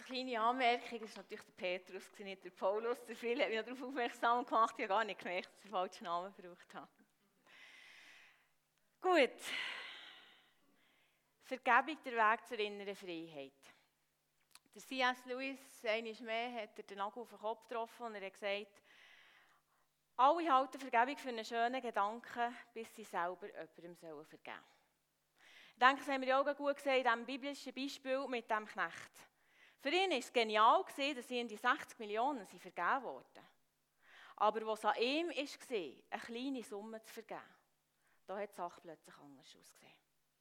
Kleine Anmerkung, das war natürlich der Petrus, nicht der Paulus. Der Phil hat mich darauf aufmerksam gemacht, ich habe gar nicht gemerkt, dass ich den falschen Namen gebraucht habe. Gut. Vergebung, der Weg zur inneren Freiheit. Der C.S. Lewis, einmal mehr, hat den Nagel auf den Kopf getroffen und er hat gesagt, alle halten Vergebung für einen schönen Gedanken, bis sie selber jemandem vergeben sollen. Ich denke, das haben wir ja auch gut gesehen in diesem biblischen Beispiel mit dem Knecht. Für ihn war es genial, dass ihm die 60 Millionen vergeben wurden. Aber was an ihm war, eine kleine Summe zu vergeben, da hat die Sache plötzlich anders ausgesehen.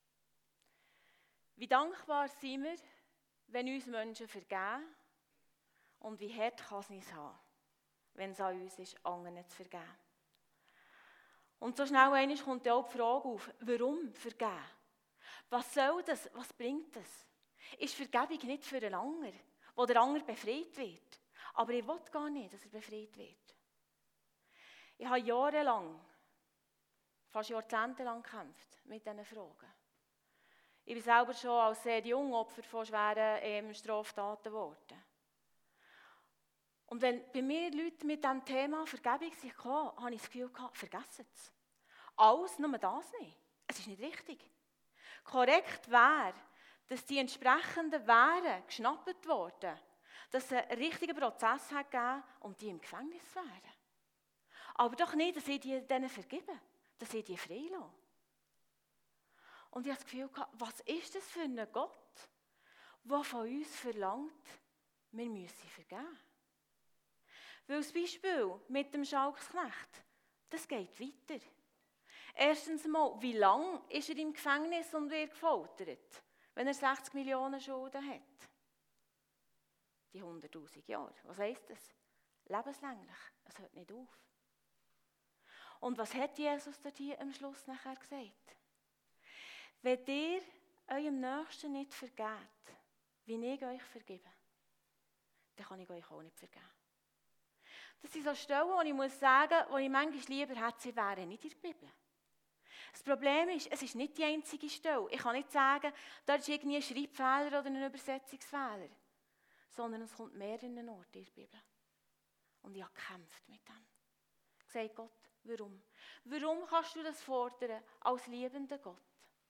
Wie dankbar sind wir, wenn uns Menschen vergeben? Und wie hart kann es uns haben, wenn es an uns ist, anderen zu vergeben? Und so schnell einmal kommt ja auch die Frage auf, warum vergeben? Was soll das? Was bringt das? Ist Vergebung nicht für einen anderen, wo der andere befreit wird? Aber ich will gar nicht, dass er befreit wird. Ich habe jahrelang, fast jahrzehntelang gekämpft mit diesen Fragen. Ich bin selber schon als sehr jung Opfer von schweren Straftaten geworden. Und wenn bei mir Leute mit diesem Thema Vergebung kamen, habe ich das Gefühl gehabt, vergessen es. Alles, nur das nicht. Es ist nicht richtig. Korrekt wäre, dass die entsprechenden Wären geschnappt wurden, dass es einen richtigen Prozess hat gegeben und die im Gefängnis wären. Aber doch nicht, dass ich denen vergebe, dass ich die freilasse. Und ich habe das Gefühl gehabt, was ist das für ein Gott, der von uns verlangt, wir müssen vergeben. Weil das Beispiel mit dem Schalksknecht, das geht weiter. Erstens mal, wie lange ist er im Gefängnis und wird gefoltert, wenn er 60 Millionen Schulden hat? Die 100'000 Jahre. Was heisst das? Lebenslänglich. Es hört nicht auf. Und was hat Jesus dort hier am Schluss nachher gesagt? Wenn ihr eurem Nächsten nicht vergebt, wie ich euch vergebe, dann kann ich euch auch nicht vergeben. Das sind so Stellen, wo ich muss sagen, wo ich manchmal lieber hätte, sie wären nicht in der Bibel. Das Problem ist, es ist nicht die einzige Stelle. Ich kann nicht sagen, da ist irgendwie ein Schreibfehler oder ein Übersetzungsfehler. Sondern es kommt mehreren Orten in der Bibel. Und ich habe gekämpft mit dem. Ich sage Gott, warum? Warum kannst du das fordern als liebender Gott?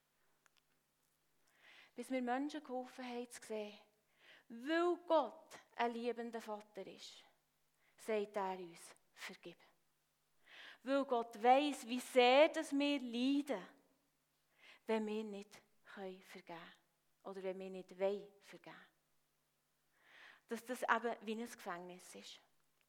Bis mir Menschen geholfen haben zu sehen, weil Gott ein liebender Vater ist, sagt er uns, vergib. Weil Gott weiss, wie sehr dass wir leiden, wenn wir nicht vergeben können. Oder wenn wir nicht vergeben wollen. Dass das eben wie ein Gefängnis ist.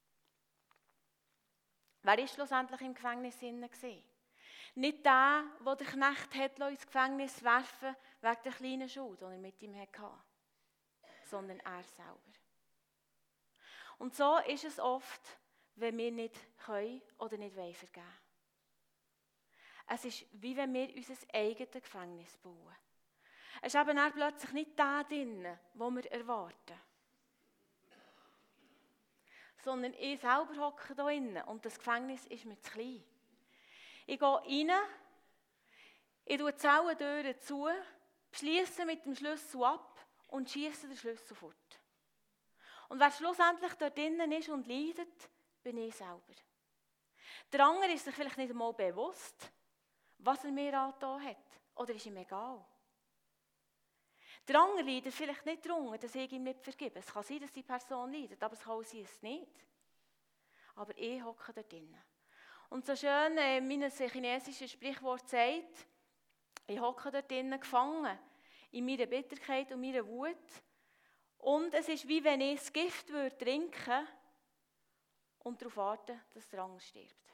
Wer war schlussendlich im Gefängnis gewesen? Nicht der den Knecht hat ins Gefängnis werfen wegen der kleinen Schuld, die er mit ihm hatte, sondern er selber. Und so ist es oft, wenn wir nicht können oder nicht vergeben wollen. Es ist, wie wenn wir unser eigenes Gefängnis bauen. Es ist eben dann plötzlich nicht da drin, wo wir erwarten. Sondern ich selber hocke da drin und das Gefängnis ist mir zu klein. Ich gehe rein, ich tue die Zellentüren zu, schließe mit dem Schlüssel ab und schiesse den Schlüssel fort. Und wer schlussendlich dort drinnen ist und leidet, bin ich selber. Der andere ist sich vielleicht nicht einmal bewusst, was er mir angetan hat. Oder ist ihm egal. Der andere leidet vielleicht nicht darunter, dass ich ihm nicht vergebe. Es kann sein, dass die Person leidet, aber es kann auch sein, es nicht. Aber ich hocke dort drinnen. Und so schön, mein chinesisches Sprichwort sagt, ich hocke dort drinnen gefangen, in meiner Bitterkeit und meiner Wut. Und es ist wie wenn ich das Gift trinken würde und darauf warten, dass der andere stirbt.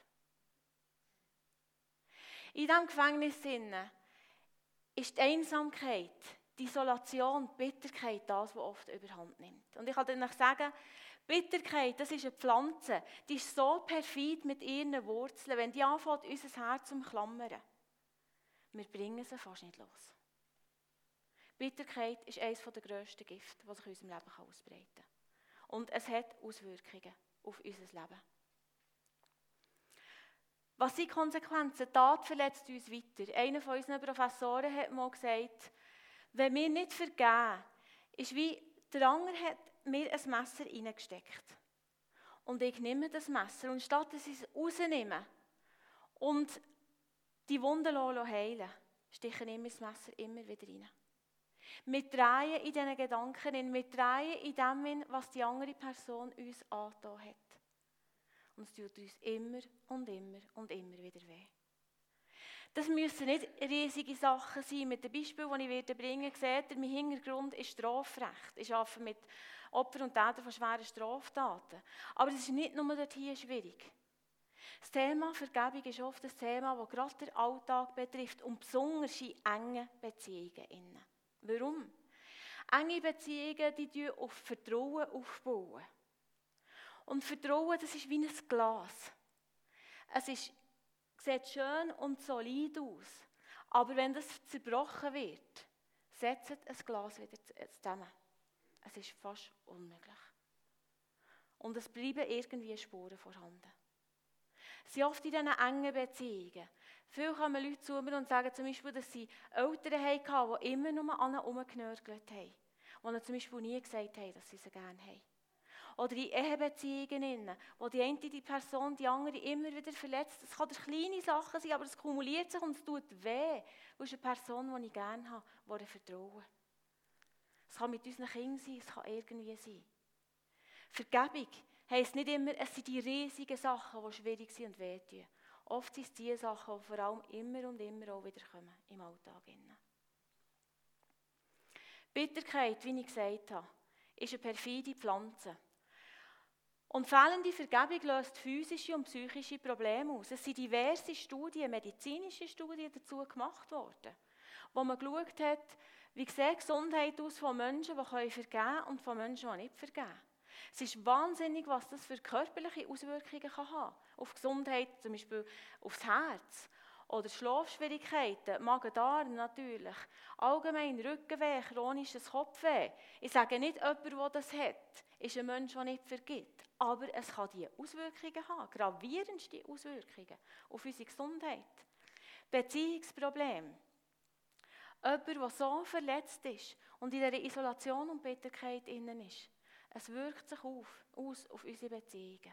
In diesem Gefängnis ist die Einsamkeit, die Isolation, die Bitterkeit das, was oft überhand nimmt. Und ich kann euch sagen, Bitterkeit, das ist eine Pflanze, die ist so perfid mit ihren Wurzeln, wenn die anfängt, unser Herz umklammern. Wir bringen sie fast nicht los. Bitterkeit ist eines der grössten Gifte, die sich in unserem Leben ausbreiten kann. Und es hat Auswirkungen auf unser Leben. Was sind die Konsequenzen? Die Tat verletzt uns weiter. Einer von unseren Professoren hat mal gesagt, wenn wir nicht vergeben, ist wie der andere hat mir ein Messer reingesteckt. Und ich nehme das Messer und statt dass ich es rausnehme und die Wunde heilen, stiche ich mir das Messer immer wieder rein. Wir drehen in diesen Gedanken, wir drehen in dem, was die andere Person uns angetan hat. Und es tut uns immer und immer und immer wieder weh. Das müssen nicht riesige Sachen sein. Mit dem Beispiel, das ich bringen werde, seht ihr, mein Hintergrund ist Strafrecht. Ich arbeite mit Opfern und Tätern von schweren Straftaten. Aber es ist nicht nur dort hier schwierig. Das Thema Vergebung ist oft ein Thema, das gerade den Alltag betrifft und besonders in engen Beziehungen. Warum? Enge Beziehungen, die auf Vertrauen aufbauen. Und Vertrauen, das ist wie ein Glas. Sieht schön und solid aus. Aber wenn das zerbrochen wird, setzt ein Glas wieder zusammen. Es ist fast unmöglich. Und es bleiben irgendwie Spuren vorhanden. Sie oft in diesen engen Beziehungen. Viel kommen Leute zu mir und sagen zum Beispiel, dass sie Eltern hatten, die immer nur an ihnen herumgenörgelt haben. Die ihnen zum Beispiel nie gesagt haben, dass sie sie gerne haben. Oder in Ehebeziehungen, wo die eine die Person die andere immer wieder verletzt. Es können kleine Sachen sein, aber es kumuliert sich und es tut weh. Du bist eine Person, die ich gerne habe, die ich vertraue. Es kann mit unseren Kindern sein, es kann irgendwie sein. Vergebung heisst nicht immer, es sind die riesigen Sachen, die schwierig sind und wehtun. Oft sind es die Sachen, die vor allem immer und immer auch wieder kommen im Alltag. Bitterkeit, wie ich gesagt habe, ist eine perfide Pflanze. Und fehlende Vergebung löst physische und psychische Probleme aus. Es sind diverse Studien, medizinische Studien dazu gemacht worden, wo man geschaut hat, wie sieht die Gesundheit aus von Menschen, die vergeben können und von Menschen, die nicht vergeben können. Es ist wahnsinnig, was das für körperliche Auswirkungen haben kann. Auf Gesundheit, zum Beispiel aufs Herz. Oder Schlafschwierigkeiten, Magen-Darm natürlich. Allgemein Rückenweh, chronisches Kopfweh. Ich sage nicht, jemand, der das hat, ist ein Mensch, der nicht vergibt. Aber es kann diese Auswirkungen haben, gravierendste Auswirkungen auf unsere Gesundheit. Beziehungsprobleme. Jemand, der so verletzt ist und in dieser Isolation und Bitterkeit innen ist, es wirkt sich aus auf unsere Beziehungen.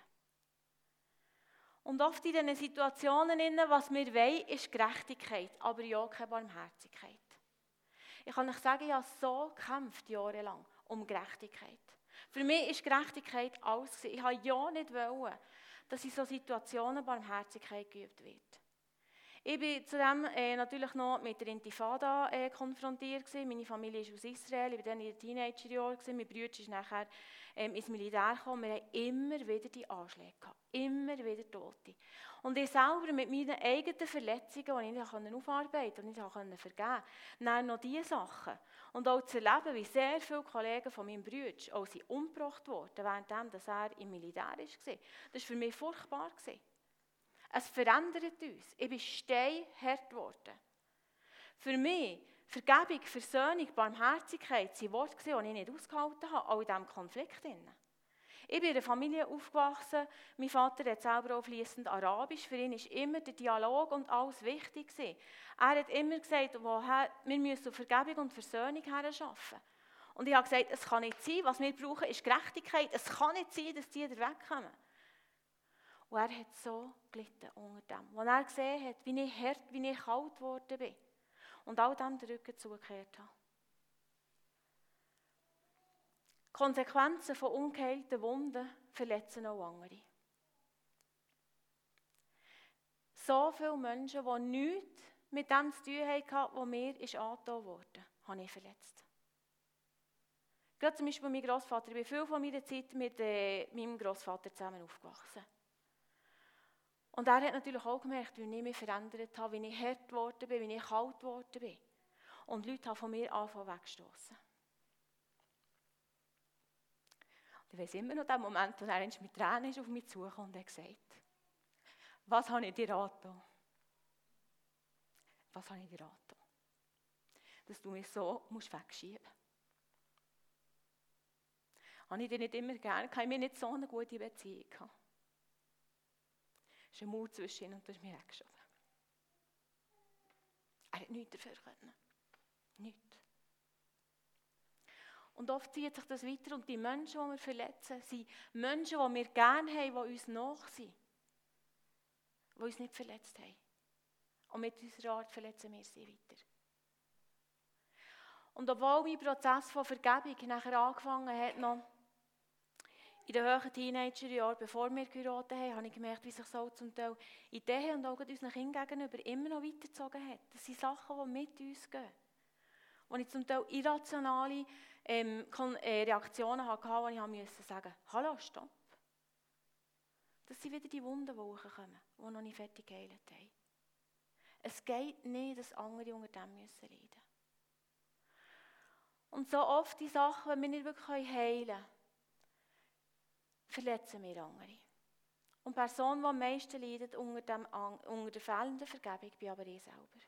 Und oft in diesen Situationen, was wir wollen, ist Gerechtigkeit, aber ja keine Barmherzigkeit. Ich kann euch sagen, ich habe so gekämpft, jahrelang, um Gerechtigkeit. Für mich ist Gerechtigkeit alles. Ich wollte ja nicht, dass in solchen Situationen Barmherzigkeit geübt wird. Ich war zudem natürlich noch mit der Intifada konfrontiert. Meine Familie ist aus Israel, ich war dann in den Teenagerjahren. Mein Bruder ist nachher ins Militär gekommen. Wir hatten immer wieder die Anschläge gehabt, immer wieder Tote. Und ich selber mit meinen eigenen Verletzungen, die ich nicht aufarbeiten und nicht vergeben konnte, dann noch diese Sachen. Und auch zu erleben, wie sehr viele Kollegen von meinem Bruder auch umgebracht wurden, während er im Militär war. Das war für mich furchtbar. Es verändert uns. Ich bin steinhart geworden. Für mich, Vergebung, Versöhnung, Barmherzigkeit sind Worte, die ich nicht ausgehalten habe, auch in diesem Konflikt. Ich bin in einer Familie aufgewachsen, mein Vater hat selber auch fließend Arabisch, für ihn war immer der Dialog und alles wichtig. Er hat immer gesagt, wir müssen auf Vergebung und Versöhnung herschaffen. Und ich habe gesagt, es kann nicht sein, was wir brauchen, ist Gerechtigkeit. Es kann nicht sein, dass die da wegkommen. Und er hat so gelitten unter dem, als er gesehen hat, wie ich hart, wie ich kalt geworden bin. Und all dem den Rücken zugekehrt habe. Die Konsequenzen von ungeheilten Wunden verletzen auch andere. So viele Menschen, die nichts mit dem zu tun hatten, was mir angetan wurde, habe ich verletzt. Gerade zum Beispiel mein Grossvater. Ich bin viel von meiner Zeit mit meinem Grossvater zusammen aufgewachsen. Und er hat natürlich auch gemerkt, wie ich mich verändert habe, wie ich hart geworden bin, wie ich kalt geworden bin. Und Leute haben von mir angefangen wegzustossen. Ich weiss immer noch den Moment, als er mit Tränen auf mich zukam und hat gesagt, was habe ich dir angetan? Was habe ich dir angetan? Dass du mich so wegschieben musst. Habe ich dir nicht immer gerne, habe ich mir nicht so eine gute Beziehung gehabt. Es ist ein Mauer zwischen ihnen und du hast mich weggeschoben. Er hat nichts dafür können. Nichts. Und oft zieht sich das weiter und die Menschen, die wir verletzen, sind Menschen, die wir gerne haben, die uns nach sind. Die uns nicht verletzt haben. Und mit unserer Art verletzen wir sie weiter. Und obwohl mein Prozess von Vergebung nachher angefangen hat, noch in den hohen Teenagerjahren, bevor wir geheiratet haben, habe ich gemerkt, wie sich so zum Teil Ideen und auch unseren Kindern gegenüber immer noch weitergezogen hat. Das sind Sachen, die mit uns gehen. Wo ich zum Teil irrationale Reaktionen hatte, wo ich musste sagen, hallo, stopp. Das sind wieder die Wunden, die hochkommen, die noch nicht fertig geheilt haben. Es geht nicht, dass andere unter dem leiden müssen. Und so oft die Sachen, wenn wir nicht wirklich heilen können, verletzen wir andere. Und die Person, die am meisten leidet unter der fehlenden Vergebung, bin aber ich selber.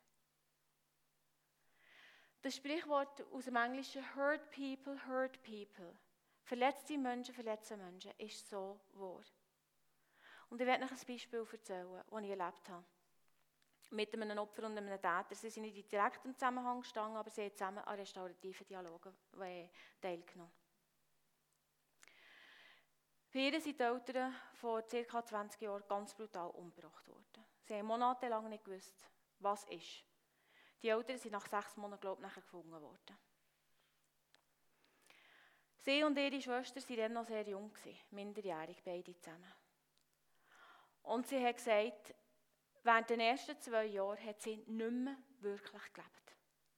Das Sprichwort aus dem Englischen hurt people, verletzte Menschen verletzen Menschen, ist so wahr. Und ich werde euch ein Beispiel erzählen, das ich erlebt habe. Mit einem Opfer und einem Täter. Sie sind nicht in direktem Zusammenhang gestanden, aber sie haben zusammen an restaurativen Dialogen teilgenommen. Bei ihr sind die Eltern vor ca. 20 Jahren ganz brutal umgebracht worden. Sie haben monatelang nicht gewusst, was ist. Die Eltern sind nach 6 Monaten, glaube ich, nachher gefunden worden. Sie und ihre Schwester waren dann noch sehr jung, minderjährig, beide zusammen. Und sie hat gesagt, während den ersten 2 Jahren hat sie nicht mehr wirklich gelebt.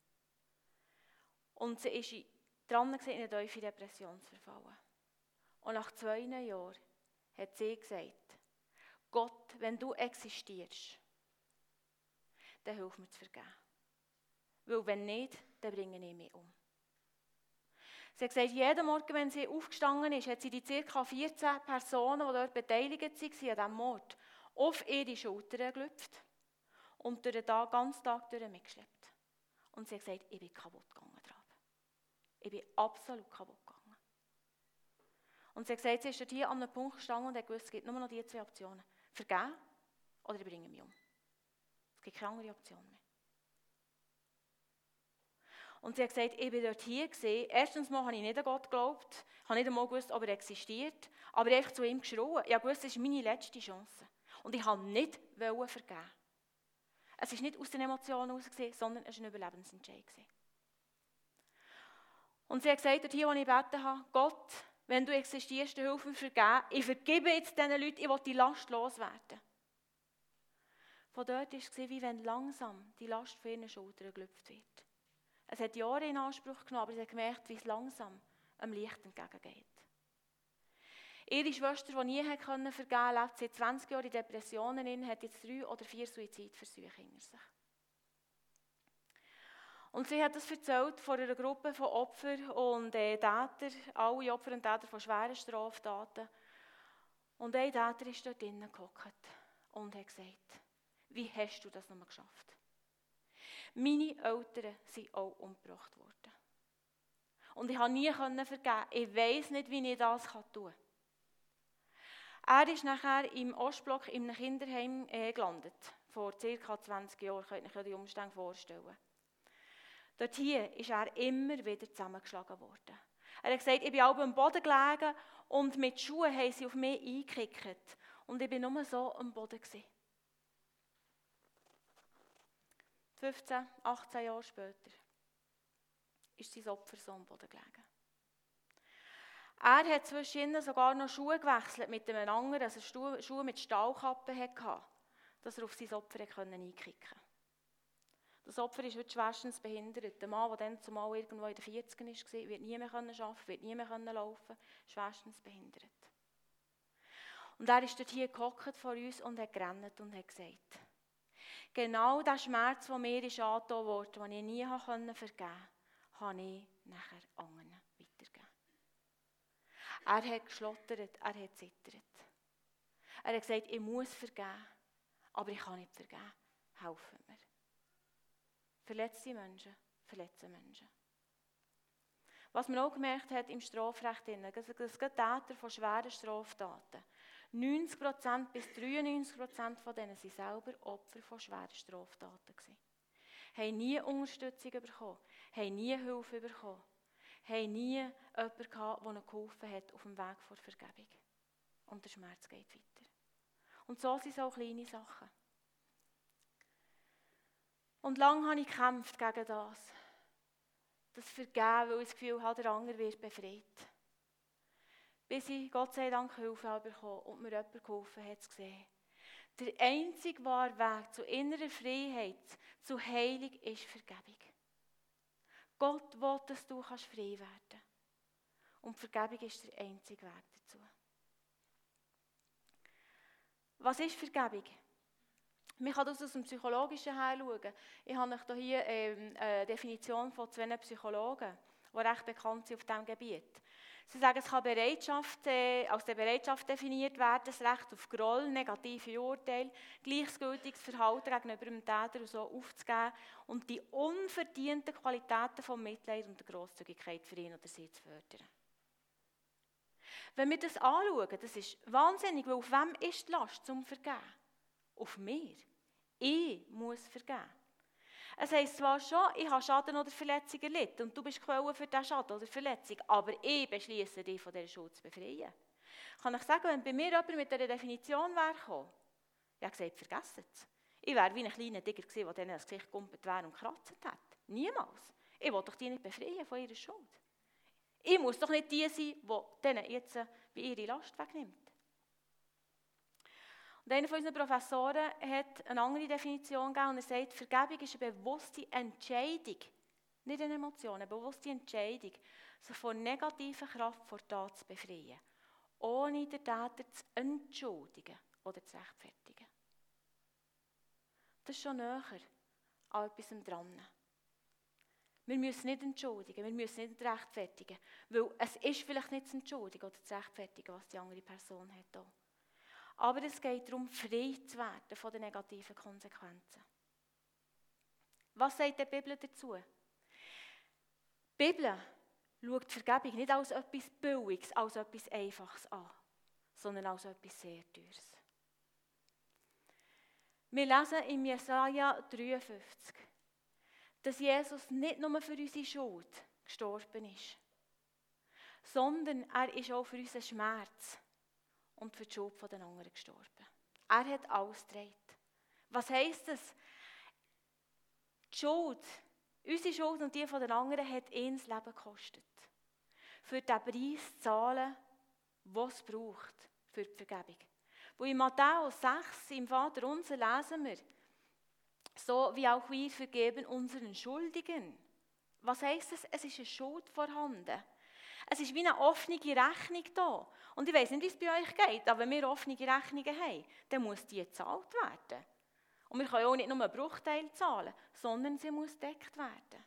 Und sie war dran, in eine tiefe Depression zu verfallen. Und nach 2 Jahren hat sie gesagt, Gott, wenn du existierst, dann hilf mir zu vergeben. Weil wenn nicht, dann bringe ich mich um. Sie hat gesagt, jeden Morgen, wenn sie aufgestanden ist, hat sie die ca. 14 Personen, die dort beteiligt waren an diesem Mord, auf ihre Schultern gelüpft und durch den ganzen Tag mitgeschleppt. Und sie hat gesagt, ich bin kaputt gegangen drauf. Ich bin absolut kaputt gegangen. Und sie hat gesagt, sie ist dort hier an einem Punkt gestanden und hat gewusst, es gibt nur noch die 2 Optionen. Vergeben oder ich bringe mich um. Es gibt keine andere Option mehr. Und sie hat gesagt, ich war dort hier gewesen. Erstens mal habe ich nicht an Gott geglaubt, habe nicht einmal gewusst, ob er existiert, aber ich habe einfach zu ihm geschrien. Ich wusste, es ist meine letzte Chance. Und ich wollte nicht vergeben. Es war nicht aus den Emotionen heraus, sondern es war ein Überlebensentscheid. Und sie hat gesagt, dort hier, wo ich gebeten habe, Gott, wenn du existierst, dann hilf mir vergeben. Ich vergebe jetzt diesen Leuten, ich will die Last loswerden. Von dort war es, wie wenn langsam die Last von ihren Schultern gelüpft wird. Es hat Jahre in Anspruch genommen, aber sie hat gemerkt, wie es langsam am Licht entgegengeht. Ihre Schwester, die nie vergeben konnte, lebt seit 20 Jahren in Depressionen, hat jetzt 3 oder 4 Suizidversuche hinter sich. Und sie hat das erzählt vor einer Gruppe von Opfern und Tätern, alle Opfer und Täter von schweren Straftaten. Und ein Täter ist dort drinnen gehockt und hat gesagt, wie hast du das nochmal geschafft? Meine Eltern sind auch umgebracht worden. Und ich konnte nie vergeben. Ich weiss nicht, wie ich das tun kann. Er ist nachher im Ostblock in einem Kinderheim gelandet. Vor ca. 20 Jahren, könnt ihr euch die Umstände vorstellen. Dort hier ist er immer wieder zusammengeschlagen worden. Er hat gesagt, ich bin auch am Boden gelegen und mit Schuhen haben sie auf mich eingekickt. Und ich war nur so am Boden. 15, 18 Jahre später ist sein Opfer so am Boden gelegen. Er hat zwischen sogar noch Schuhe gewechselt mit einem anderen, also Schuhe mit Stahlkappen hatte, dass er auf sein Opfer einkicken konnte. Das Opfer ist heute schwerstens behindert. Der Mann, der dann zumal irgendwo in den 40ern war, wird nie mehr arbeiten, wird nie mehr laufen, schwerstens behindert. Und er ist dort hier gehockt vor uns und hat gerannt und hat gesagt, genau der Schmerz, der mir angetan wurde, den ich nie vergeben konnte, habe ich nachher anderen weitergegeben. Er hat geschlottert, er hat zittert. Er hat gesagt, ich muss vergeben, aber ich kann nicht vergeben. Helfen mir. Verletzte Menschen verletzen Menschen. Was man auch gemerkt hat im Strafrecht, dass Täter von schweren Straftaten, 90% bis 93% von denen sind selber Opfer von schweren Straftaten gewesen. Haben nie Unterstützung bekommen, haben nie Hilfe bekommen, haben nie jemanden gehabt, der ihnen geholfen hat auf dem Weg vor Vergebung. Und der Schmerz geht weiter. Und so sind es auch kleine Sachen. Und lange habe ich gekämpft gegen das Vergeben, weil ich das Gefühl habe, der andere wird befreit. Bis ich Gott sei Dank Hilfe bekommen und mir jemand geholfen hat zu sehen. Der einzige wahre Weg zu innerer Freiheit, zu Heilung, ist Vergebung. Gott will, dass du frei werden kannst. Und Vergebung ist der einzige Weg dazu. Was ist Vergebung? Man kann das aus dem Psychologischen her schauen. Ich habe euch hier eine Definition von 2 Psychologen, die recht bekannt sind auf diesem Gebiet. Sie sagen, es kann als der Bereitschaft definiert werden, das Recht auf Groll, negative Urteile, gleichgültiges Verhalten gegenüber dem Täter und so aufzugeben und die unverdienten Qualitäten von Mitleid und der Grosszügigkeit für ihn oder sie zu fördern. Wenn wir das anschauen, das ist wahnsinnig, weil auf wem ist die Last zum Vergeben? Auf mir. Ich muss vergeben. Es heisst zwar schon, ich habe Schaden oder Verletzung erlitten und du bist Quelle für diesen Schaden oder Verletzung, aber ich beschliesse dich von dieser Schuld zu befreien. Kann ich sagen, wenn bei mir jemand mit dieser Definition wäre gekommen, ich habe gesagt, vergessen es. Ich wäre wie ein kleiner Tiger gewesen, der denen das Gesicht gekumpelt wäre und gekratzt hätte. Niemals. Ich will doch die nicht befreien von ihrer Schuld. Ich muss doch nicht die sein, die denen jetzt bei ihre Last wegnimmt. Und einer von unseren Professoren hat eine andere Definition gegeben und er sagt, Vergebung ist eine bewusste Entscheidung, nicht eine Emotion, eine bewusste Entscheidung, sich von negativer Kraft vor Tat zu befreien, ohne den Täter zu entschuldigen oder zu rechtfertigen. Das ist schon näher an etwas dran. Wir müssen nicht entschuldigen, wir müssen nicht rechtfertigen, weil es ist vielleicht nicht zu entschuldigen oder zu rechtfertigen, was die andere Person hat. Auch. Aber es geht darum, frei zu werden von den negativen Konsequenzen. Was sagt die Bibel dazu? Die Bibel schaut die Vergebung nicht als etwas Billiges, als etwas Einfaches an, sondern als etwas sehr Teures. Wir lesen in Jesaja 53, dass Jesus nicht nur für unsere Schuld gestorben ist, sondern er ist auch für unseren Schmerz und für die Schuld der anderen gestorben. Er hat alles getragen. Was heisst das? Die Schuld, unsere Schuld und die der anderen, hat ihn das Leben gekostet. Für den Preis zu zahlen, den es braucht für die Vergebung. Wo in Matthäus 6 im Vater unser lesen wir, so wie auch wir vergeben unseren Schuldigen. Was heisst das? Es ist eine Schuld vorhanden. Es ist wie eine offene Rechnung da. Und ich weiss nicht, wie es bei euch geht, aber wenn wir offene Rechnungen haben, dann muss die gezahlt werden. Und wir können auch nicht nur einen Bruchteil zahlen, sondern sie muss gedeckt werden.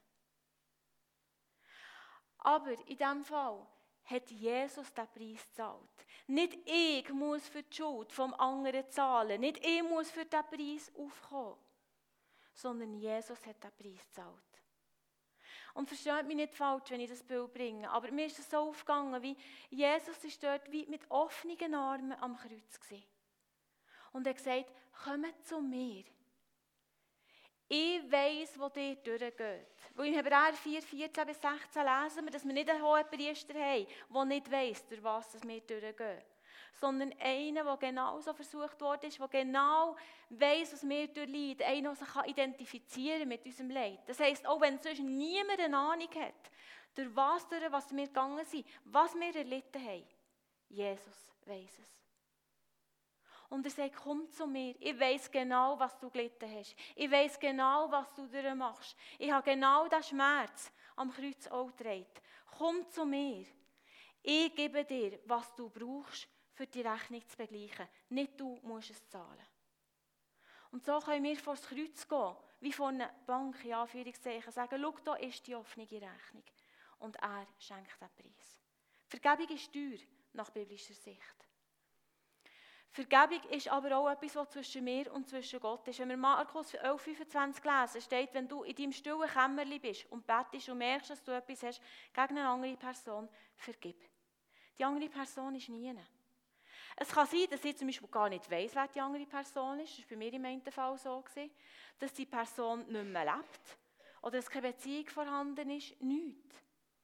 Aber in diesem Fall hat Jesus den Preis gezahlt. Nicht ich muss für die Schuld vom anderen zahlen, nicht ich muss für diesen Preis aufkommen, sondern Jesus hat den Preis gezahlt. Und versteht mich nicht falsch, wenn ich das Bild bringe, aber mir ist es so aufgegangen, wie Jesus ist dort wie mit offenen Armen am Kreuz gewesen. Und er hat gesagt, kommt zu mir. Ich weiss, wo ihr durchgeht. Weil in Hebräer 4, 14 bis 16 lesen wir, dass wir nicht einen hohen Priester haben, der nicht weiss, durch was wir durchgehen. Sondern einen, der genauso versucht worden ist, der genau weiss, was wir durchleiden. Einer, der sich identifizieren mit unserem Leid. Das heisst, auch wenn sonst niemand eine Ahnung hat, durch was wir gegangen sind, was wir erlitten haben, Jesus weiss es. Und er sagt, komm zu mir, ich weiss genau, was du gelitten hast. Ich weiss genau, was du durchmachst. Ich habe genau den Schmerz am Kreuz auch getragen. Komm zu mir. Ich gebe dir, was du brauchst, für die Rechnung zu begleichen. Nicht du musst es zahlen. Und so können wir vor das Kreuz gehen, wie vor einer Bank, in Anführungszeichen, sagen, schau, da ist die offene Rechnung. Und er schenkt den Preis. Vergebung ist teuer, nach biblischer Sicht. Vergebung ist aber auch etwas, was zwischen mir und zwischen Gott ist. Wenn wir Markus 11,25 lesen, steht, wenn du in deinem stillen Kämmerlein bist und bettest und merkst, dass du etwas hast gegen eine andere Person, vergib. Die andere Person ist nie. Es kann sein, dass ich zum Beispiel gar nicht weiss, wer die andere Person ist. Das war bei mir im einen Fall so, dass die Person nicht mehr lebt oder dass keine Beziehung vorhanden ist. Nichts.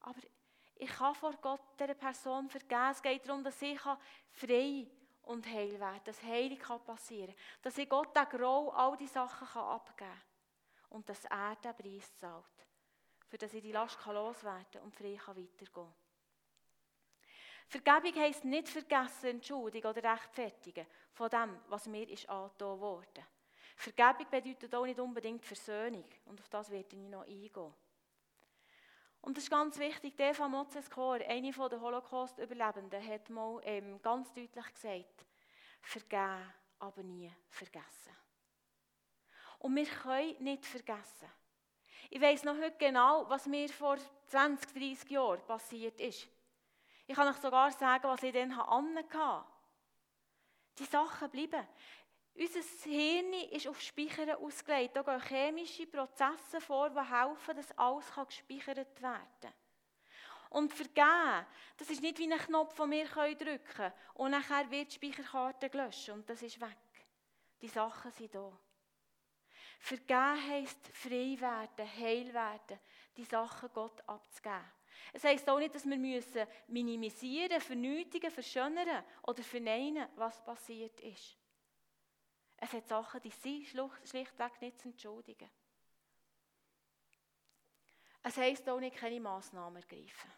Aber ich kann vor Gott dieser Person vergeben. Es geht darum, dass ich frei und heil werden kann, dass Heilung passieren kann, dass ich Gott den Groll, all die Sachen abgeben kann und dass er den Preis zahlt, für dass ich die Last loswerden kann und frei weitergehen kann. Vergebung heisst nicht vergessen, entschuldigen oder rechtfertigen von dem, was mir angetan wurde. Vergebung bedeutet auch nicht unbedingt Versöhnung und auf das werde ich noch eingehen. Und das ist ganz wichtig, Eva Motzes-Kor, eine der Holocaust-Überlebenden, hat mal ganz deutlich gesagt, vergeben, aber nie vergessen. Und wir können nicht vergessen. Ich weiss noch heute genau, was mir vor 20, 30 Jahren passiert ist. Ich kann euch sogar sagen, was ich dann hatte. Die Sachen bleiben. Unser Hirn ist auf Speichern ausgelegt. Da gehen chemische Prozesse vor, die helfen, dass alles gespeichert werden kann. Und vergeben, das ist nicht wie ein Knopf, den wir drücken können. Und nachher wird die Speicherkarte gelöscht und das ist weg. Die Sachen sind da. Vergeben heisst frei werden, heil werden, die Sachen Gott abzugeben. Es heisst auch nicht, dass wir minimisieren, vernötigen, verschönern oder verneinen, was passiert ist. Es hat Sachen, die sind schlichtweg nicht zu entschuldigen. Es heisst auch nicht, keine Massnahmen ergreifen.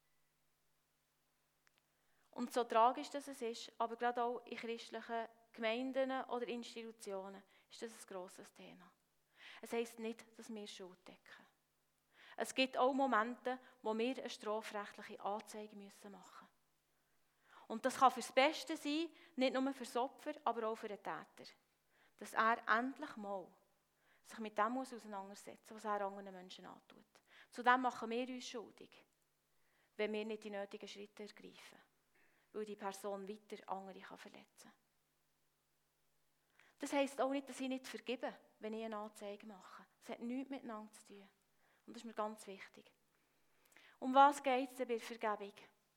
Und so tragisch das es ist, aber gerade auch in christlichen Gemeinden oder Institutionen ist das ein grosses Thema. Es heisst nicht, dass wir Schuld decken. Es gibt auch Momente, wo wir eine strafrechtliche Anzeige machen müssen. Und das kann fürs Beste sein, nicht nur für das Opfer, aber auch für den Täter. Dass er endlich mal sich mit dem auseinandersetzen muss, was er anderen Menschen antut. Zudem machen wir uns schuldig, wenn wir nicht die nötigen Schritte ergreifen, weil die Person weiter andere verletzen kann. Das heisst auch nicht, dass ich nicht vergebe, wenn ich eine Anzeige mache. Es hat nichts miteinander zu tun. Und das ist mir ganz wichtig. Um was geht es denn bei der Vergebung?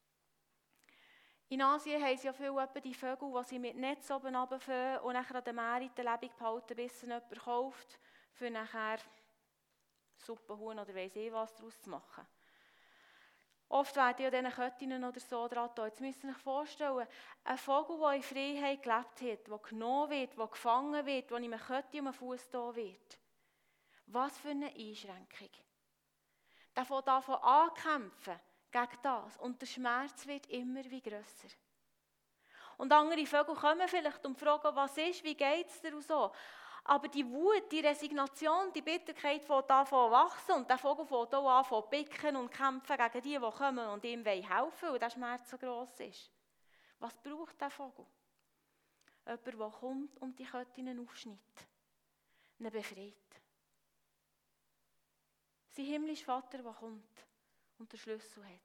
In Asien haben sie ja viele die Vögel, die sie mit Netz oben runterfangen und nachher an den Meeren lebendig behalten, bis sie jemand kauft, für nachher Suppenhuhn oder weiss ich was daraus zu machen. Oft werden ja diese Köttinnen oder so dran getan. Jetzt müsst ihr euch vorstellen, ein Vogel, der in Freiheit gelebt hat, der genommen wird, der gefangen wird, der in einem Kötti um den Fuß da wird. Was für eine Einschränkung. Der fängt davon ankämpfen gegen das und der Schmerz wird immer wie grösser. Und andere Vögel kommen vielleicht und fragen, was ist, wie geht es dir und so. Aber die Wut, die Resignation, die Bitterkeit fängt an zu wachsen und der Vogel fängt auch an zu picken und kämpfen gegen die kommen und ihm helfen wollen, weil der Schmerz so gross ist. Was braucht der Vogel? Jemand, der kommt und die Köttinnen aufschneidet, ihn befreit. Sein himmlischer Vater, der kommt und den Schlüssel hat.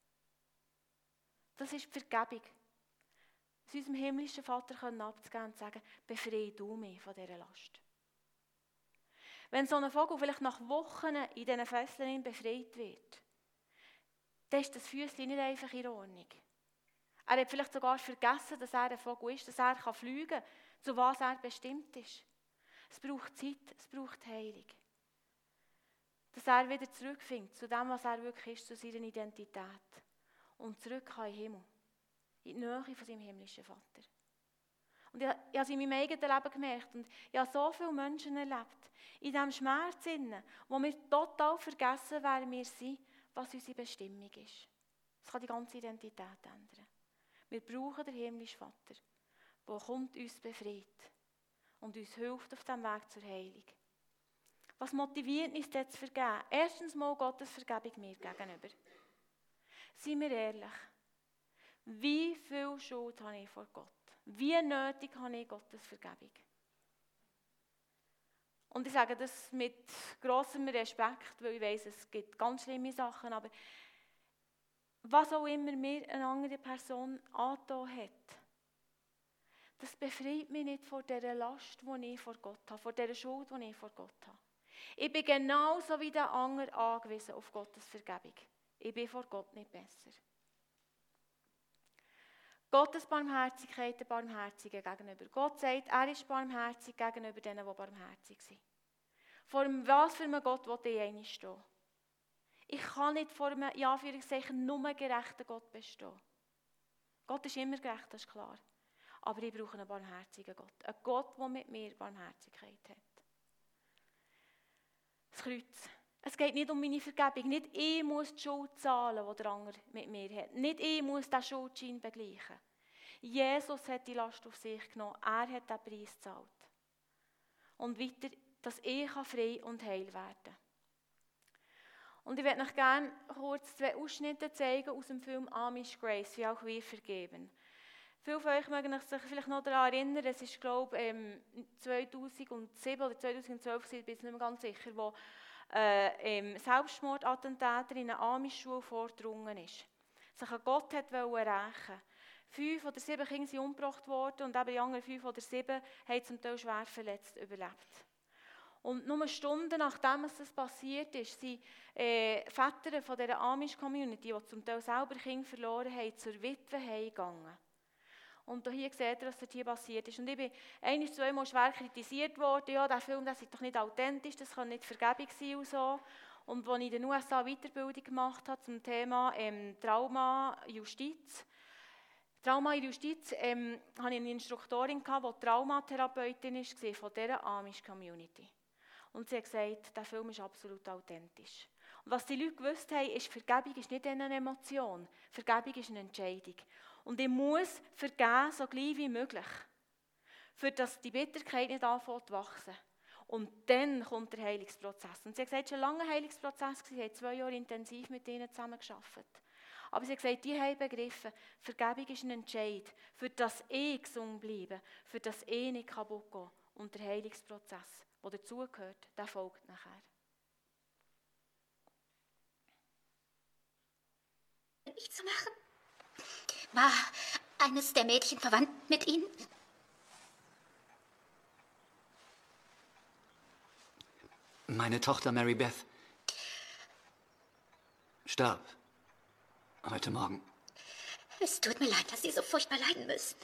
Das ist die Vergebung. Es unserem himmlischen Vater abzugeben und zu sagen, befreie du mich von dieser Last. Wenn so ein Vogel vielleicht nach Wochen in diesen Fesseln befreit wird, dann ist das Füßchen nicht einfach in Ordnung. Er hat vielleicht sogar vergessen, dass er ein Vogel ist, dass er fliegen kann, zu was er bestimmt ist. Es braucht Zeit, es braucht Heilung. Dass er wieder zurückfindet zu dem, was er wirklich ist, zu seiner Identität. Und zurück in den Himmel, in die Nähe von seinem himmlischen Vater. Und ich habe es in meinem eigenen Leben gemerkt und ich habe so viele Menschen erlebt, in diesem Schmerz, wo wir total vergessen, wer wir sind, was unsere Bestimmung ist. Das kann die ganze Identität ändern. Wir brauchen den himmlischen Vater, der kommt, uns befreit und uns hilft auf dem Weg zur Heilung. Was motiviert uns das zu vergeben? Erstens mal Gottes Vergebung mir gegenüber. Seien wir ehrlich, wie viel Schuld habe ich vor Gott? Wie nötig habe ich Gottes Vergebung? Und ich sage das mit grossem Respekt, weil ich weiss, es gibt ganz schlimme Sachen, aber was auch immer mir eine andere Person angetan hat, das befreit mich nicht vor dieser Last, die ich vor Gott habe, vor dieser Schuld, die ich vor Gott habe. Ich bin genauso wie der andere angewiesen auf Gottes Vergebung. Ich bin vor Gott nicht besser. Gottes Barmherzigkeit der Barmherzigen gegenüber. Gott sagt, er ist barmherzig gegenüber denen, die barmherzig sind. Vor was für einem Gott will ich einmal stehen? Ich kann nicht vor einem, in Anführungszeichen, nur gerechten Gott bestehen. Gott ist immer gerecht, das ist klar. Aber ich brauche einen barmherzigen Gott. Einen Gott, der mit mir Barmherzigkeit hat. Das Kreuz. Es geht nicht um meine Vergebung. Nicht ich muss die Schuld zahlen, die der andere mit mir hat. Nicht ich muss den Schuldschein begleichen. Jesus hat die Last auf sich genommen. Er hat den Preis gezahlt. Und weiter, dass ich frei und heil werden kann. Und ich möchte euch gerne kurz 2 Ausschnitte zeigen aus dem Film Amish Grace, wie auch wir vergeben. Viele von euch mögen sich vielleicht noch daran erinnern, es ist, glaube ich, 2007 oder 2012, ich bin jetzt nicht mehr ganz sicher, wo Selbstmordattentäter in eine Amish-Schule vorgedrungen ist. Sich an Gott wollte rächen. 5 oder 7 Kinder sind umgebracht worden und eben die anderen 5 oder 7 haben zum Teil schwer verletzt überlebt. Und nur Stunden nachdem das passiert ist, sind Väter von dieser Amish-Community, die zum Teil selber Kinder verloren haben, zur Witwe heimgegangen. Und hier seht ihr, was hier passiert ist. Und ich bin 1-2 Mal schwer kritisiert worden, ja, der Film ist doch nicht authentisch, das kann nicht Vergebung sein und so. Und als ich in den USA Weiterbildung gemacht habe zum Thema Trauma-Justiz, hatte ich eine Instruktorin, die Traumatherapeutin war von dieser Amish-Community. Und sie hat gesagt, der Film ist absolut authentisch. Und was die Leute gewusst haben, ist, Vergebung ist nicht eine Emotion, Vergebung ist eine Entscheidung. Und ich muss vergeben, so gleich wie möglich, für dass die Bitterkeit nicht anfängt zu wachsen. Und dann kommt der Heilungsprozess. Und sie hat gesagt, es war schon lange ein Heilungsprozess, sie haben 2 Jahre intensiv mit ihnen zusammengearbeitet. Aber sie hat gesagt, die haben begriffen, Vergebung ist ein Entscheid, für das ich gesund bleibe, für das ich nicht kaputt gehe. Und der Heilungsprozess, der dazugehört, der folgt nachher. Nicht zu machen? War eines der Mädchen verwandt mit Ihnen? Meine Tochter Mary Beth starb heute Morgen. Es tut mir leid, dass Sie so furchtbar leiden müssen.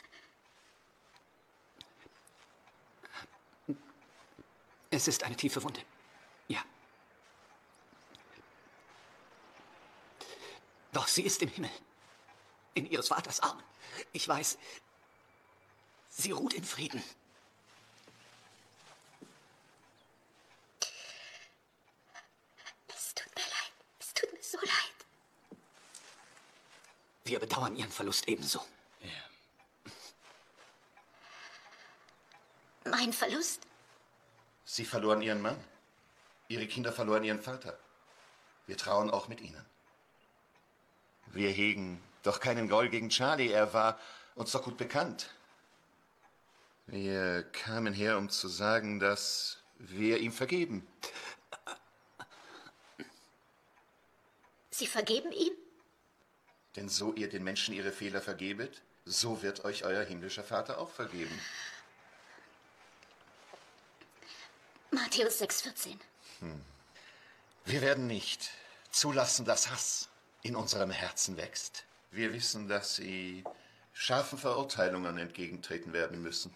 Es ist eine tiefe Wunde. Ja. Doch sie ist im Himmel. In ihres Vaters Armen. Ich weiß, sie ruht in Frieden. Es tut mir leid. Es tut mir so leid. Wir bedauern ihren Verlust ebenso. Ja. Mein Verlust? Sie verloren ihren Mann. Ihre Kinder verloren ihren Vater. Wir trauern auch mit ihnen. Wir hegen doch keinen Groll gegen Charlie. Er war uns doch gut bekannt. Wir kamen her, um zu sagen, dass wir ihm vergeben. Sie vergeben ihm? Denn so ihr den Menschen ihre Fehler vergebet, so wird euch euer himmlischer Vater auch vergeben. Matthäus 6,14. Wir werden nicht zulassen, dass Hass in unserem Herzen wächst. Wir wissen, dass Sie scharfen Verurteilungen entgegentreten werden müssen.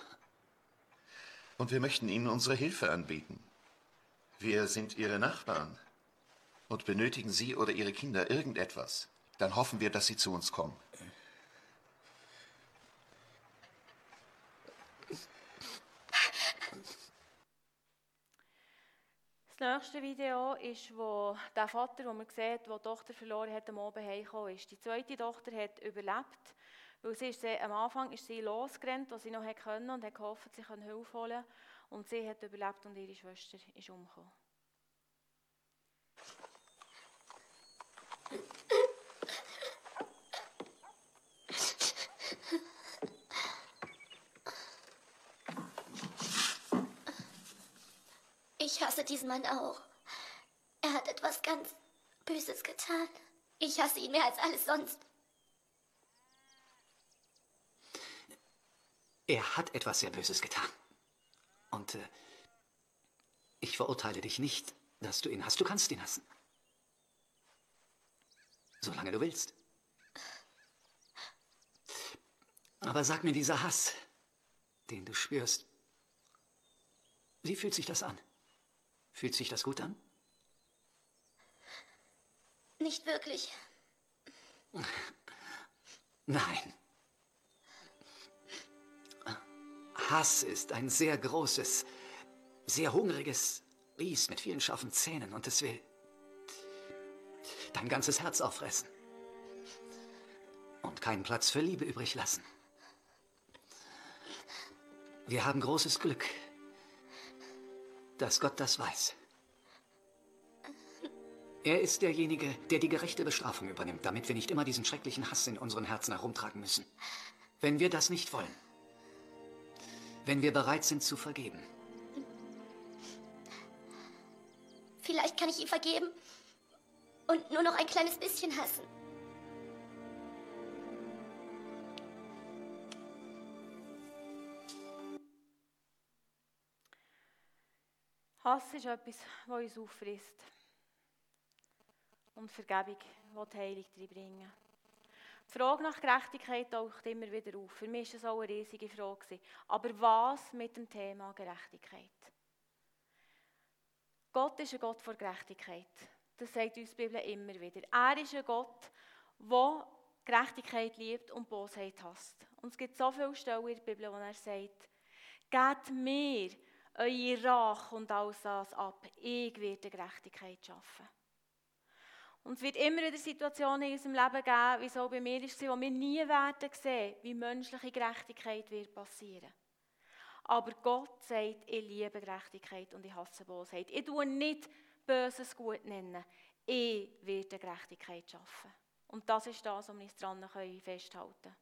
Und wir möchten Ihnen unsere Hilfe anbieten. Wir sind Ihre Nachbarn. Und benötigen Sie oder Ihre Kinder irgendetwas, dann hoffen wir, dass Sie zu uns kommen. Das nächste Video ist, wo der Vater, den man sieht, der die Tochter verloren hat, am Abend heimgekommen ist. Die zweite Tochter hat überlebt, weil am Anfang ist sie losgerannt, was sie noch konnte und hat gehofft, sie könne Hilfe holen. Und sie hat überlebt und ihre Schwester ist umgekommen. Ich hasse diesen Mann auch. Er hat etwas ganz Böses getan. Ich hasse ihn mehr als alles sonst. Er hat etwas sehr Böses getan. Und ich verurteile dich nicht, dass du ihn hast. Du kannst ihn hassen. Solange du willst. Aber sag mir, dieser Hass, den du spürst, wie fühlt sich das an? Fühlt sich das gut an? Nicht wirklich. Nein. Hass ist ein sehr großes, sehr hungriges Biest mit vielen scharfen Zähnen und es will dein ganzes Herz auffressen und keinen Platz für Liebe übrig lassen. Wir haben großes Glück, dass Gott das weiß. Er ist derjenige, der die gerechte Bestrafung übernimmt, damit wir nicht immer diesen schrecklichen Hass in unseren Herzen herumtragen müssen. Wenn wir das nicht wollen, wenn wir bereit sind zu vergeben. Vielleicht kann ich ihm vergeben und nur noch ein kleines bisschen hassen. Hass ist etwas, das uns auffrisst. Und Vergebung will die Heilung reinbringen. Die Frage nach Gerechtigkeit taucht immer wieder auf. Für mich war es auch eine riesige Frage. Aber was mit dem Thema Gerechtigkeit? Gott ist ein Gott der Gerechtigkeit. Das sagt uns die Bibel immer wieder. Er ist ein Gott, der Gerechtigkeit liebt und Bosheit hasst. Und es gibt so viele Stellen in der Bibel, wo er sagt, gebt mir eure Rache und alles das ab. Ich werde Gerechtigkeit schaffen. Und es wird immer wieder Situationen in unserem Leben geben, wie es auch bei mir ist, wo wir nie werden sehen, wie menschliche Gerechtigkeit wird passieren. Aber Gott sagt, ich liebe Gerechtigkeit und ich hasse Bosheit. Ich tue nicht Böses gut nennen. Ich werde Gerechtigkeit schaffen. Und das ist das, was wir uns daran festhalten können.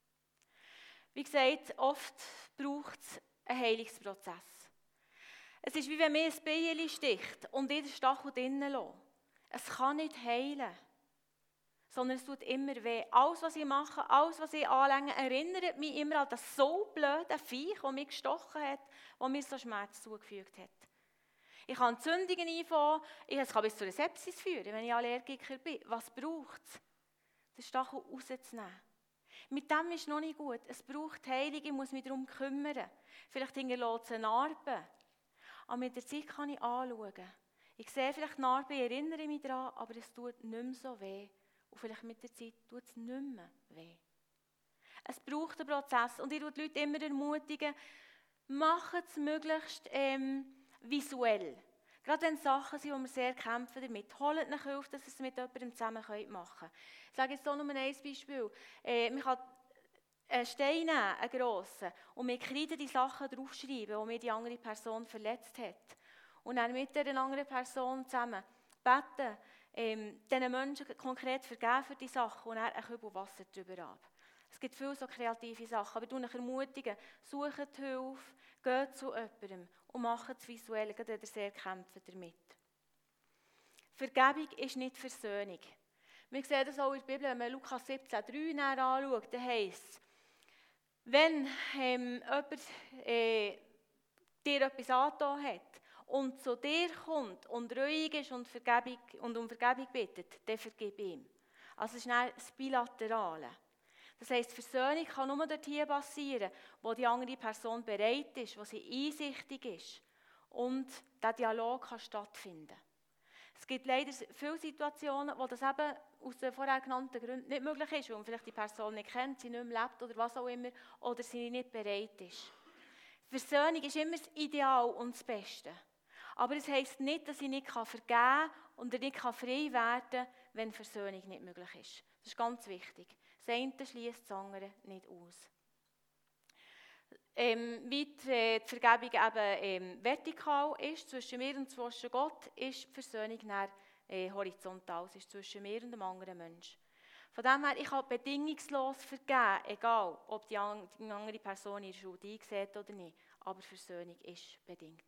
Wie gesagt, oft braucht es einen Heilungsprozess. Es ist wie wenn mir ein Bienen sticht und ich den Stachel drinnen lasse. Es kann nicht heilen, sondern es tut immer weh. Alles, was ich mache, alles, was ich anlege, erinnert mich immer an das so blöde Viech, das mich gestochen hat, das mir so Schmerz zugefügt hat. Ich kann Entzündungen einfangen, es kann bis zu einer Sepsis führen, wenn ich Allergiker bin. Was braucht es? Den Stachel rauszunehmen. Mit dem ist noch nicht gut. Es braucht Heilung, ich muss mich darum kümmern. Vielleicht hinterlässt es eine Narbe. Aber mit der Zeit kann ich anschauen. Ich sehe vielleicht Narbe, ich erinnere mich daran, aber es tut nicht mehr so weh. Und vielleicht mit der Zeit tut es nicht mehr weh. Es braucht einen Prozess. Und ich ermutige die Leute immer, ermutigen, macht es möglichst visuell. Gerade wenn es Sachen sind, wo wir sehr kämpfen damit. Holt euch auf, dass ihr es mit jemandem zusammen machen könnt. Ich sage jetzt hier nur ein Beispiel. Man kann einen Stein nehmen, einen grossen, und mit Kreide die Sachen draufschreiben, die mir die andere Person verletzt hat. Und dann mit der anderen Person zusammen beten, diesen Menschen konkret vergeben für die Sachen und dann ein Kübel Wasser drüber ab. Es gibt viele so kreative Sachen, aber ich ermutige, sucht Hilfe, geht zu jemandem und macht es visuell, gerade wenn ihr sehr kämpft damit. Vergebung ist nicht Versöhnung. Wir sehen das auch in der Bibel, wenn man Lukas 17,3 anschaut, dann heisst es, wenn jemand dir etwas angetan hat, und zu dir kommt und ruhig ist und um Vergebung bittet, dann vergib ihm. Also es ist dann das Bilaterale. Das heisst, Versöhnung kann nur dort hier passieren, wo die andere Person bereit ist, wo sie einsichtig ist und der Dialog kann stattfinden. Es gibt leider viele Situationen, wo das eben aus den vorher genannten Gründen nicht möglich ist, weil man vielleicht die Person nicht kennt, sie nicht mehr lebt oder was auch immer, oder sie nicht bereit ist. Versöhnung ist immer das Ideal und das Beste. Aber es heisst nicht, dass ich nicht vergeben kann und nicht frei werden kann, wenn Versöhnung nicht möglich ist. Das ist ganz wichtig. Das eine schliesst das andere nicht aus. Wie die Vergebung eben vertikal ist, zwischen mir und zwischen Gott, ist die Versöhnung dann horizontal. Es ist zwischen mir und dem anderen Menschen. Von dem her, ich kann bedingungslos vergeben, egal ob die andere Person ihre Schuld einsieht oder nicht. Aber Versöhnung ist bedingt.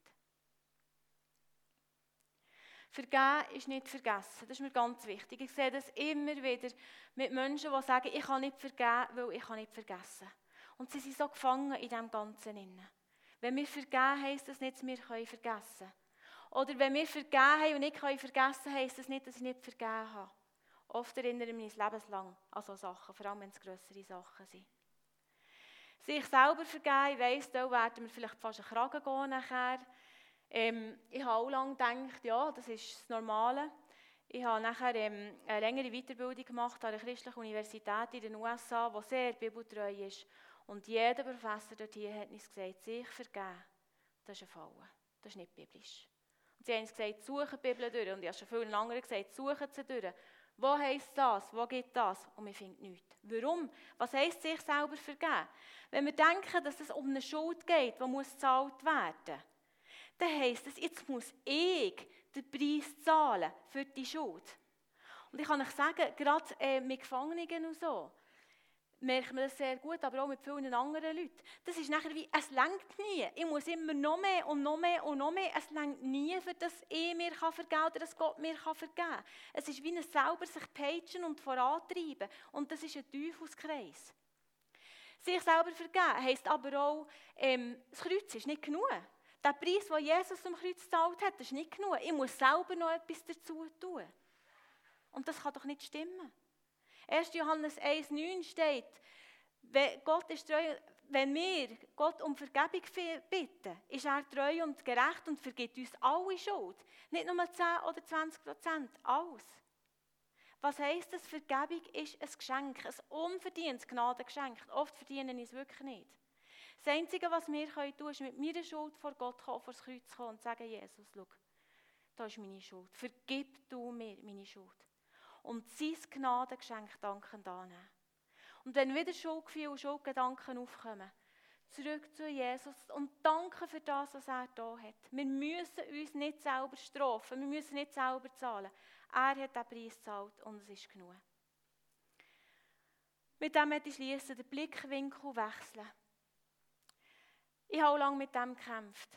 Vergeben ist nicht vergessen, das ist mir ganz wichtig. Ich sehe das immer wieder mit Menschen, die sagen, ich kann nicht vergeben, weil ich kann nicht vergessen. Und sie sind so gefangen in diesem Ganzen. Wenn wir vergeben, heisst das nicht, dass wir vergessen können. Oder wenn wir vergeben haben und nicht vergessen können, heisst das nicht, dass ich nicht vergeben habe. Oft erinnere ich mich lebenslang an solche Sachen, vor allem wenn es grössere Sachen sind. Sich selber vergeben, ich weiss, da werden wir vielleicht fast einen Kragen gehen nachher. Ich habe auch lange gedacht, ja, das ist das Normale. Ich habe nachher eine längere Weiterbildung gemacht an der christlichen Universität in den USA, die sehr bibeltreu ist. Und jeder Professor dort hier hat uns gesagt, sich vergeben, das ist eine Falle. Das ist nicht biblisch. Und sie haben uns gesagt, suchen die Bibel durch. Und ich habe schon vielen anderen gesagt, suchen sie durch. Wo heisst das? Wo gibt das? Und wir finden nichts. Warum? Was heisst sich selber vergeben? Wenn wir denken, dass es um eine Schuld geht, die muss gezahlt werden, dann heisst es, jetzt muss ich den Preis zahlen für die Schuld. Und ich kann euch sagen, gerade mit Gefangenen und so, merkt man das sehr gut, aber auch mit vielen anderen Leuten. Das ist nachher wie, es reicht nie. Ich muss immer noch mehr und noch mehr und noch mehr. Es reicht nie, für das ich mir vergeben kann oder dass Gott mir vergeben kann. Es ist wie ein selber sich peitschen und vorantreiben. Und das ist ein Teufelskreis. Sich selber vergeben heisst aber auch, das Kreuz ist nicht genug. Der Preis, den Jesus am Kreuz gezahlt hat, ist nicht genug. Ich muss selber noch etwas dazu tun. Und das kann doch nicht stimmen. 1. Johannes 1,9 steht, Gott ist treu, wenn wir Gott um Vergebung bitten, ist er treu und gerecht und vergibt uns alle Schuld. Nicht nur 10 oder 20%, alles. Was heisst das? Vergebung ist ein Geschenk, ein unverdientes Gnadengeschenk. Oft verdienen wir es wirklich nicht. Das Einzige, was wir tun können, ist mit meiner Schuld vor Gott kommen, vor das Kreuz kommen und sagen, Jesus, schau, da ist meine Schuld. Vergib du mir meine Schuld. Und sein Gnadengeschenk dankend annehmen. Und wenn wieder Schuldgefühle und Schuldgedanken aufkommen, zurück zu Jesus und danken für das, was er da hat. Wir müssen uns nicht selber strafen, wir müssen nicht selber zahlen. Er hat den Preis gezahlt und es ist genug. Mit dem möchte ich schließen, den Blickwinkel wechseln. Ich habe auch lange mit dem gekämpft.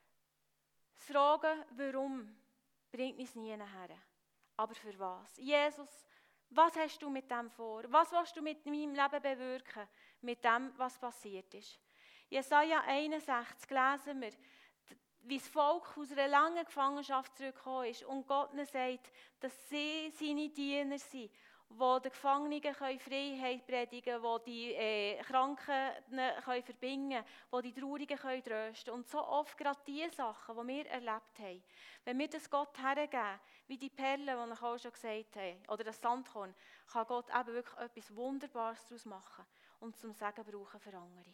Das Fragen, warum, bringt uns nie nachher. Aber für was? Jesus, was hast du mit dem vor? Was willst du mit meinem Leben bewirken? Mit dem, was passiert ist. Jesaja 61 lesen wir, wie das Volk aus einer langen Gefangenschaft zurückgekommen ist und Gott ihnen sagt, dass sie seine Diener sind, die den Gefangenen Freiheit predigen können, die die Kranken verbinden können, die die Traurigen trösten können. Und so oft gerade die Sachen, die wir erlebt haben. Wenn wir das Gott hergeben, wie die Perle, die ich auch schon gesagt habe, oder das Sandkorn, kann Gott eben wirklich etwas Wunderbares daraus machen und zum Segen brauchen für andere.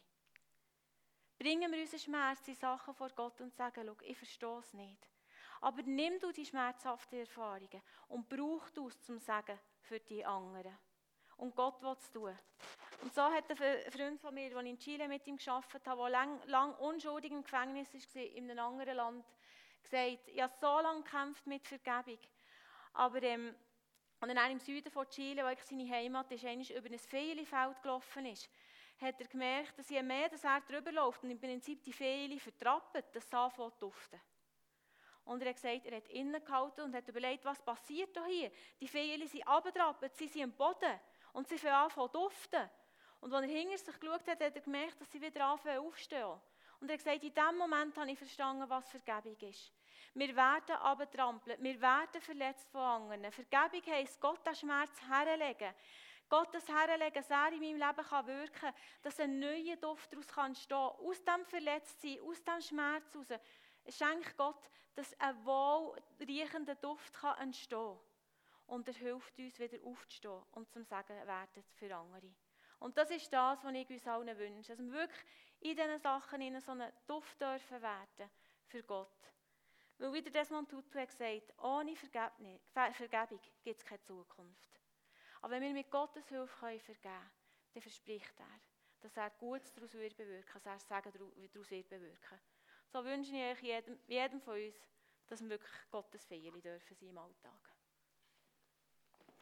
Bringen wir unseren Schmerz, die Sachen vor Gott und sagen, schau, ich verstehe es nicht. Aber nimm du die schmerzhaften Erfahrungen und brauch du es zum Segen für die anderen. Und Gott will es tun. Und so hat ein Freund von mir, der in Chile mit ihm gearbeitet hat, der lang unschuldig im Gefängnis war, in einem anderen Land, gesagt, ich habe so lange gekämpft mit Vergebung. Aber und dann im Süden von Chile, wo seine Heimat ist, einmal über ein Feilenfeld gelaufen ist, hat er gemerkt, dass je mehr er drüber läuft und im Prinzip die Feile vertrappelt, das anfängt zu duften. Und er hat gesagt, er hat innegehalten und hat überlegt, was passiert hier? Die Feile sind runtergetrappelt, sie sind am Boden und sie fangen an zu duften. Und als er hinter sich geschaut hat, hat er gemerkt, dass sie wieder anfangen aufstehen. Und er hat gesagt, in diesem Moment habe ich verstanden, was Vergebung ist. Wir werden runtertrampelt, wir werden verletzt von anderen. Vergebung heisst, Gott den Schmerz herlegen. Gott das herlegen, dass er in meinem Leben wirken kann, dass ein neuer Duft daraus entstehen kann. Aus dem Verletztsein, aus dem Schmerz heraus. Schenkt Gott, dass ein wohlriechender Duft entstehen kann. Und er hilft uns, wieder aufzustehen und zum Segen werden für andere. Und das ist das, was ich uns allen wünsche. Dass wir wirklich in diesen Sachen in so einen Duft dürfen werden für Gott. Weil wie der Desmond Tutu hat gesagt, ohne Vergebung gibt es keine Zukunft. Aber wenn wir mit Gottes Hilfe vergeben können, dann verspricht er, dass er Gutes daraus bewirken wird, dass er Segen daraus bewirken wird. So wünsche ich euch jedem von uns, dass wir wirklich Gottes Feierli dürfen sein im Alltag.